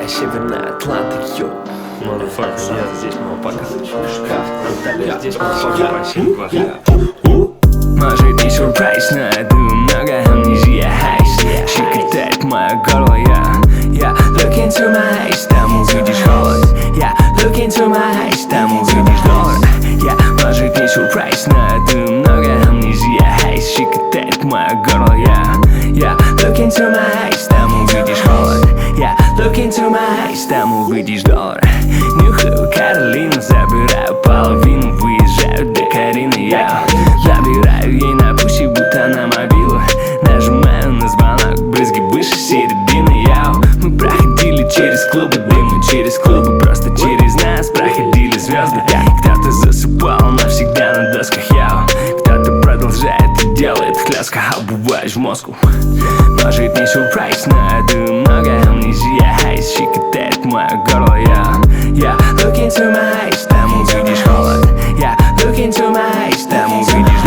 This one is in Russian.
Северная Атлантика, йо. Motherfucker, я здесь молпака. Я здесь молпака по всем глазам. Может и сюрприз, но я думаю много амнезия хайс. Щекотает мое горло, я look into my eyes, там увидишь холод. Я look into my eyes, там увидишь доллар. Я, может не сюрприз, но я думаю много амнезия хайс. Щекотает мое горло, я look into my eyes, там увидишь холод. Я look into my eyes, там увидишь доллар. Нюхаю Каролину, забираю половину, выезжаю до Карины, я набираю ей на пуще, будто на мобилу. Нажимаю на звонок, брызги выше середины, мы проходили через клубы дыма, через клубы, просто через нас проходили звезды. Кто-то засыпал навсегда на досках, кто-то продолжает и делает хлестко, обуваешь в Москву. Может не сюрприз, но я думаю много амнезия хайс. Щекотает мое горло, я look into my eyes, там увидишь холод. Я look into my eyes, там увидишь